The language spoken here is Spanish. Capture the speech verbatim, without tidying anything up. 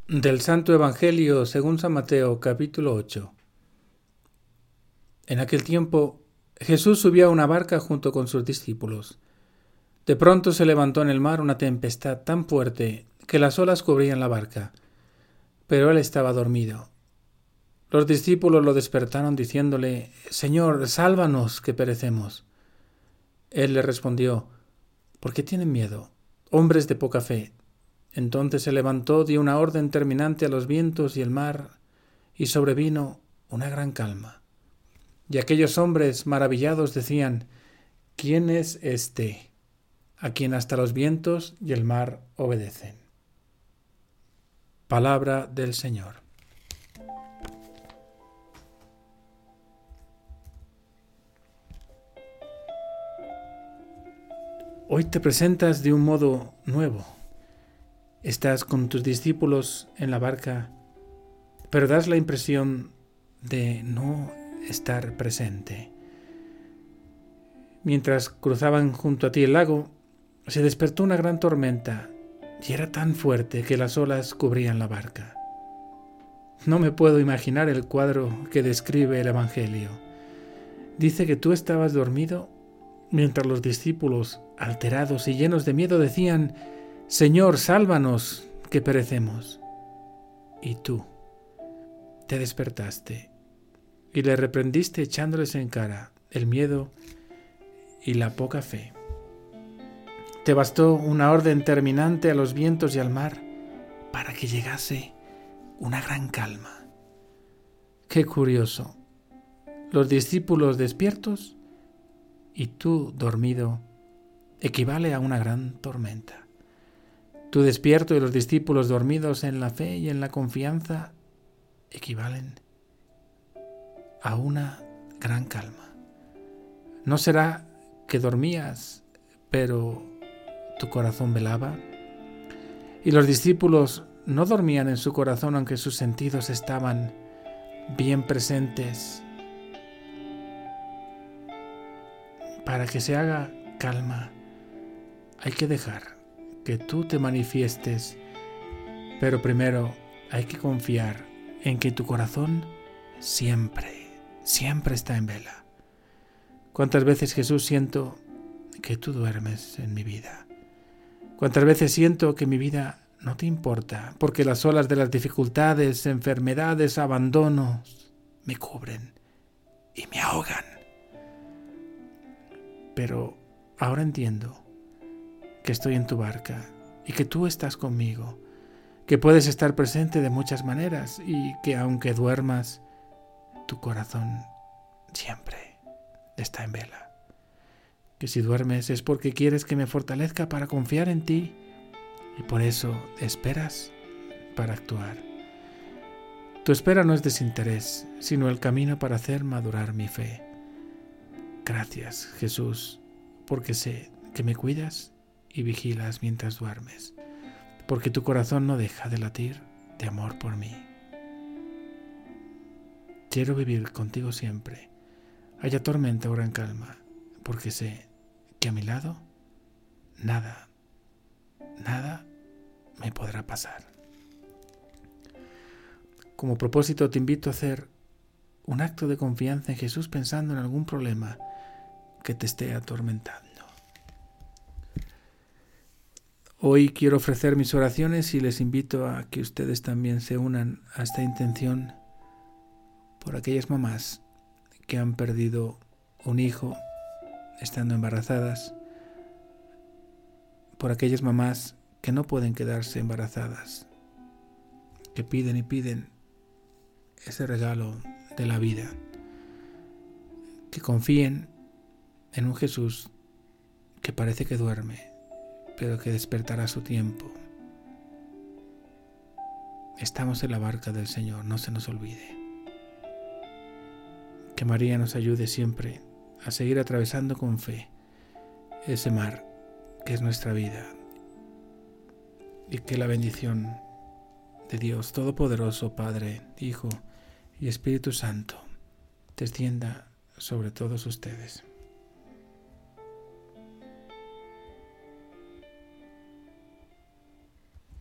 Del Santo Evangelio según San Mateo, capítulo ocho. En aquel tiempo, Jesús subió a una barca junto con sus discípulos. De pronto se levantó en el mar una tempestad tan fuerte que las olas cubrían la barca, pero él estaba dormido. Los discípulos lo despertaron diciéndole: «Señor, sálvanos, que perecemos». Él les respondió: «¿Por qué tienen miedo, hombres de poca fe?». Entonces se levantó, dio una orden terminante a los vientos y el mar, y sobrevino una gran calma. Y aquellos hombres maravillados decían: «¿Quién es éste, a quien hasta los vientos y el mar obedecen?». Palabra del Señor. Hoy te presentas de un modo nuevo. Estás con tus discípulos en la barca, pero das la impresión de no estar presente. Mientras cruzaban junto a ti el lago, se despertó una gran tormenta y era tan fuerte que las olas cubrían la barca. No me puedo imaginar el cuadro que describe el Evangelio. Dice que tú estabas dormido mientras los discípulos, alterados y llenos de miedo, decían: «Señor, sálvanos, que perecemos». Y tú te despertaste y le reprendiste echándoles en cara el miedo y la poca fe. Te bastó una orden terminante a los vientos y al mar para que llegase una gran calma. Qué curioso. Los discípulos despiertos y tú dormido equivale a una gran tormenta. Tú despierto y los discípulos dormidos en la fe y en la confianza equivalen a una gran calma. ¿No será que dormías, pero tu corazón velaba? Y los discípulos no dormían en su corazón, aunque sus sentidos estaban bien presentes. Para que se haga calma, hay que dejar que tú te manifiestes, pero primero hay que confiar en que tu corazón siempre, siempre está en vela. ¿Cuántas veces, Jesús, siento que tú duermes en mi vida? ¿Cuántas veces siento que mi vida no te importa, porque las olas de las dificultades, enfermedades, abandonos me cubren y me ahogan? Pero ahora entiendo que estoy en tu barca y que tú estás conmigo, que puedes estar presente de muchas maneras y que aunque duermas, tu corazón siempre está en vela. Que si duermes es porque quieres que me fortalezca para confiar en ti y por eso esperas para actuar. Tu espera no es desinterés, sino el camino para hacer madurar mi fe. Gracias, Jesús, porque sé que me cuidas y vigilas mientras duermes, porque tu corazón no deja de latir de amor por mí. Quiero vivir contigo siempre, haya tormenta o gran calma, porque sé que a mi lado nada, nada me podrá pasar. Como propósito te invito a hacer un acto de confianza en Jesús pensando en algún problema que te esté atormentando. Hoy quiero ofrecer mis oraciones y les invito a que ustedes también se unan a esta intención por aquellas mamás que han perdido un hijo estando embarazadas, por aquellas mamás que no pueden quedarse embarazadas, que piden y piden ese regalo de la vida, que confíen en un Jesús que parece que duerme, pero que despertará a su tiempo. Estamos en la barca del Señor, no se nos olvide. Que María nos ayude siempre a seguir atravesando con fe ese mar que es nuestra vida, y que la bendición de Dios Todopoderoso, Padre, Hijo y Espíritu Santo, descienda sobre todos ustedes.